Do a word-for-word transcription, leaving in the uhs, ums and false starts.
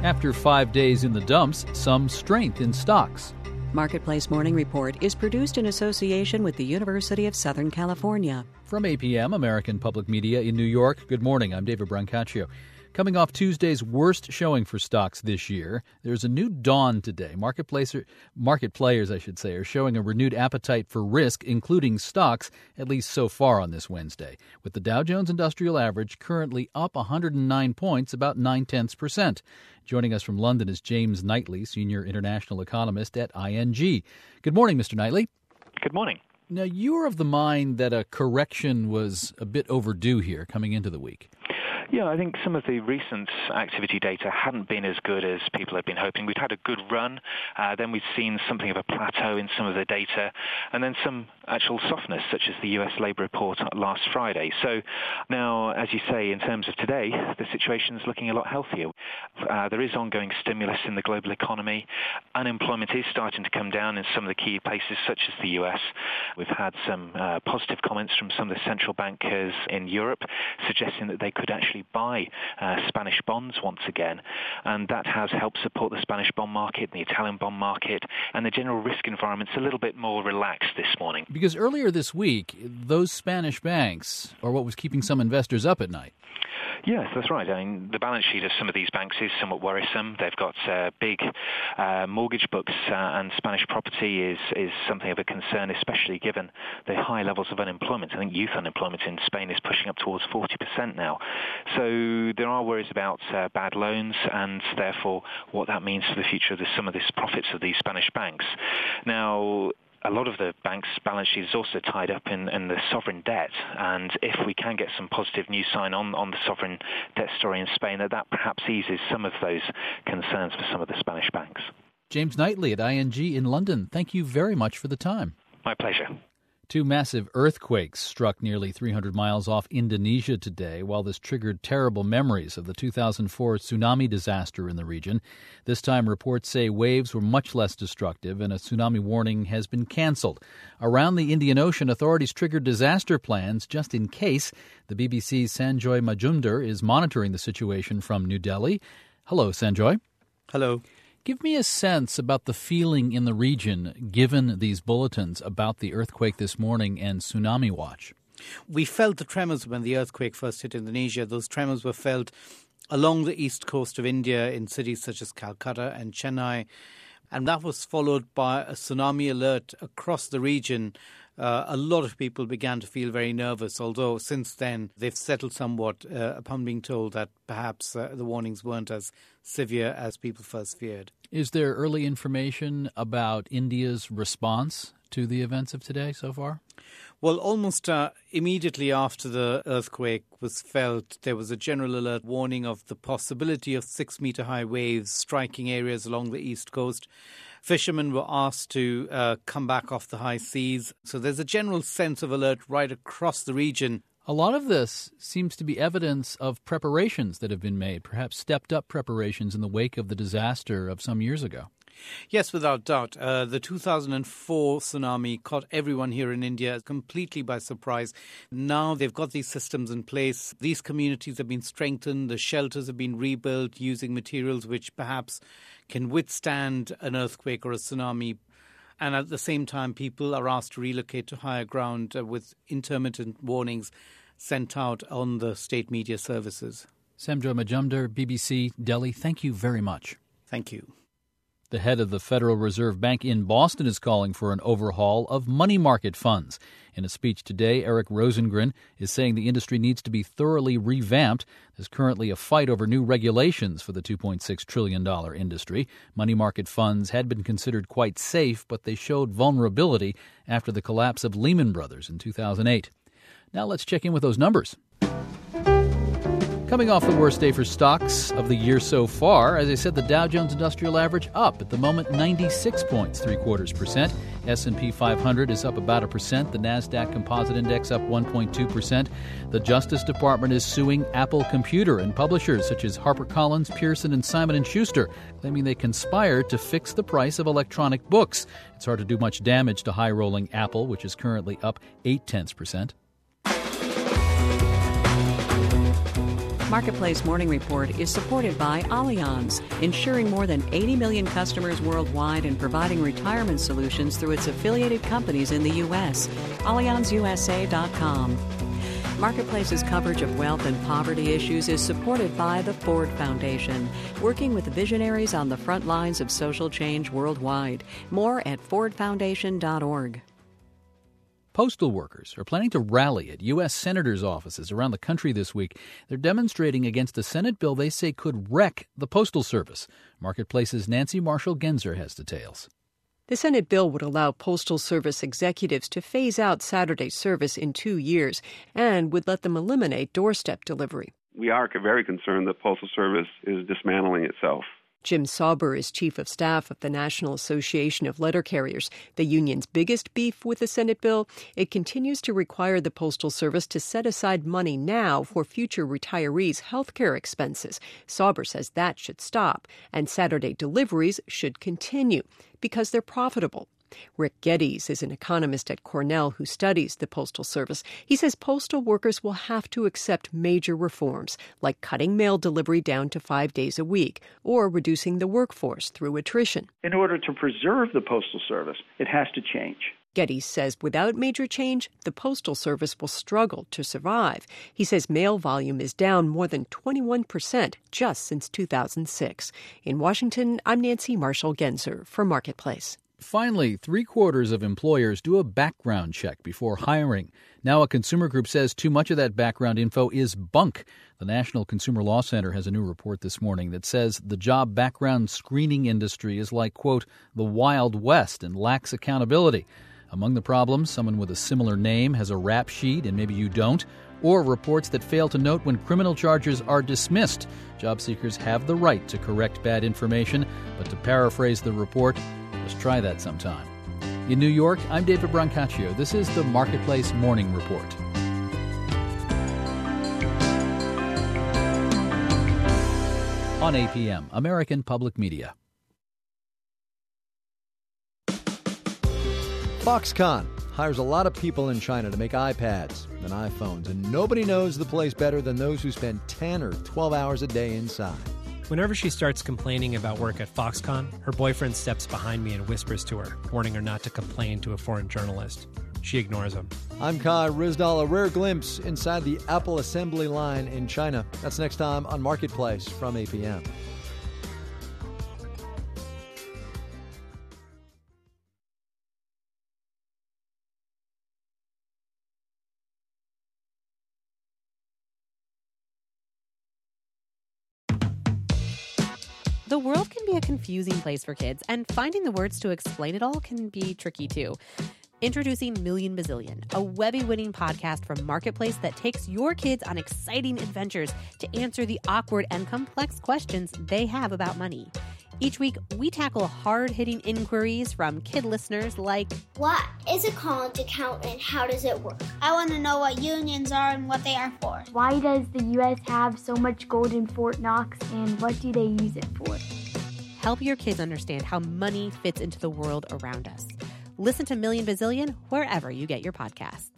After five days in the dumps, some strength in stocks. Marketplace Morning Report is produced in association with the University of Southern California. From A P M, American Public Media in New York, good morning. I'm David Brancaccio. Coming off Tuesday's worst showing for stocks this year, there's a new dawn today. Marketplace, market players, I should say, are showing a renewed appetite for risk, including stocks, at least so far on this Wednesday, with the Dow Jones Industrial Average currently up one hundred nine points, about nine-tenths percent. Joining us from London is James Knightley, Senior International Economist at I N G. Good morning, Mister Knightley. Good morning. Now, you're of the mind that a correction was a bit overdue here coming into the week. Yeah, I think some of the recent activity data hadn't been as good as people had been hoping. We'd had a good run, uh, then we'd seen something of a plateau in some of the data, and then some actual softness, such as the U S Labour report last Friday. So now, as you say, in terms of today, the situation is looking a lot healthier. Uh, there is ongoing stimulus in the global economy. Unemployment is starting to come down in some of the key places, such as the U S. We've had some uh, positive comments from some of the central bankers in Europe, suggesting that they could actually buy uh, Spanish bonds once again, and that has helped support the Spanish bond market, the Italian bond market, and the general risk environment's a little bit more relaxed this morning. Because earlier this week, those Spanish banks are what was keeping some investors up at night. Yes, that's right. I mean, the balance sheet of some of these banks is somewhat worrisome. They've got uh, big uh, mortgage books, uh, and Spanish property is, is something of a concern, especially given the high levels of unemployment. I think youth unemployment in Spain is pushing up towards forty percent now. So there are worries about uh, bad loans and, therefore, what that means for the future of the, some of the profits of these Spanish banks. Now, a lot of the bank's balance sheet is also tied up in, in the sovereign debt, and if we can get some positive news sign on, on the sovereign debt story in Spain, that, that perhaps eases some of those concerns for some of the Spanish banks. James Knightley at I N G in London, thank you very much for the time. My pleasure. Two massive earthquakes struck nearly three hundred miles off Indonesia today, while this triggered terrible memories of the two thousand four tsunami disaster in the region. This time, reports say waves were much less destructive and a tsunami warning has been canceled. Around the Indian Ocean, authorities triggered disaster plans just in case. The B B C's Sanjoy Majumdar is monitoring the situation from New Delhi. Hello, Sanjoy. Hello. Give me a sense about the feeling in the region, given these bulletins about the earthquake this morning and tsunami watch. We felt the tremors when the earthquake first hit Indonesia. Those tremors were felt along the east coast of India in cities such as Calcutta and Chennai. And that was followed by a tsunami alert across the region. Uh, a lot of people began to feel very nervous, although since then they've settled somewhat uh, upon being told that perhaps uh, the warnings weren't as severe as people first feared. Is there early information about India's response to the events of today so far? Well, almost uh, immediately after the earthquake was felt, there was a general alert warning of the possibility of six-metre-high waves striking areas along the east coast. Fishermen were asked to uh, come back off the high seas. So there's a general sense of alert right across the region. A lot of this seems to be evidence of preparations that have been made, perhaps stepped-up preparations in the wake of the disaster of some years ago. Yes, without doubt. Uh, the two thousand four tsunami caught everyone here in India completely by surprise. Now they've got these systems in place. These communities have been strengthened. The shelters have been rebuilt using materials which perhaps can withstand an earthquake or a tsunami. And at the same time, people are asked to relocate to higher ground uh, with intermittent warnings sent out on the state media services. Sanjoy Majumdar, B B C, Delhi, thank you very much. Thank you. The head of the Federal Reserve Bank in Boston is calling for an overhaul of money market funds. In a speech today, Eric Rosengren is saying the industry needs to be thoroughly revamped. There's currently a fight over new regulations for the two point six trillion dollars industry. Money market funds had been considered quite safe, but they showed vulnerability after the collapse of Lehman Brothers in two thousand eight. Now let's check in with those numbers. Coming off the worst day for stocks of the year so far, as I said, the Dow Jones Industrial Average up at the moment ninety-six points, three quarters percent. S and P five hundred is up about a percent. The NASDAQ Composite Index up one point two percent. The Justice Department is suing Apple Computer and publishers such as HarperCollins, Pearson, and Simon and Schuster, claiming they conspired to fix the price of electronic books. It's hard to do much damage to high-rolling Apple, which is currently up eight tenths percent. Marketplace Morning Report is supported by Allianz, insuring more than eighty million customers worldwide and providing retirement solutions through its affiliated companies in the U S. Allianz U S A dot com. Marketplace's coverage of wealth and poverty issues is supported by the Ford Foundation, working with visionaries on the front lines of social change worldwide. More at ford foundation dot org. Postal workers are planning to rally at U S senators' offices around the country this week. They're demonstrating against a Senate bill they say could wreck the Postal Service. Marketplace's Nancy Marshall-Genzer has details. The Senate bill would allow Postal Service executives to phase out Saturday service in two years and would let them eliminate doorstep delivery. We are very concerned that Postal Service is dismantling itself. Jim Sauber is chief of staff of the National Association of Letter Carriers, the union's biggest beef with the Senate bill. It continues to require the Postal Service to set aside money now for future retirees' health care expenses. Sauber says that should stop, and Saturday deliveries should continue because they're profitable. Rick Geddes is an economist at Cornell who studies the Postal Service. He says postal workers will have to accept major reforms, like cutting mail delivery down to five days a week or reducing the workforce through attrition. In order to preserve the Postal Service, it has to change. Geddes says without major change, the Postal Service will struggle to survive. He says mail volume is down more than twenty-one percent just since two thousand six. In Washington, I'm Nancy Marshall-Genzer for Marketplace. Finally, three-quarters of employers do a background check before hiring. Now a consumer group says too much of that background info is bunk. The National Consumer Law Center has a new report this morning that says the job background screening industry is like, quote, the Wild West and lacks accountability. Among the problems, someone with a similar name has a rap sheet and maybe you don't, or reports that fail to note when criminal charges are dismissed. Job seekers have the right to correct bad information, but to paraphrase the report, let's try that sometime. In New York, I'm David Brancaccio. This is the Marketplace Morning Report. On A P M, American Public Media. Foxconn hires a lot of people in China to make iPads and iPhones, and nobody knows the place better than those who spend ten or twelve hours a day inside. Whenever she starts complaining about work at Foxconn, her boyfriend steps behind me and whispers to her, warning her not to complain to a foreign journalist. She ignores him. I'm Kai Rizdal, a rare glimpse inside the Apple assembly line in China. That's next time on Marketplace from A P M. The world can be a confusing place for kids, and finding the words to explain it all can be tricky too. Introducing Million Bazillion, a Webby-winning podcast from Marketplace that takes your kids on exciting adventures to answer the awkward and complex questions they have about money. Each week, we tackle hard-hitting inquiries from kid listeners like, what is a college account and how does it work? I want to know what unions are and what they are for. Why does the U S have so much gold in Fort Knox and what do they use it for? Help your kids understand how money fits into the world around us. Listen to Million Bazillion wherever you get your podcasts.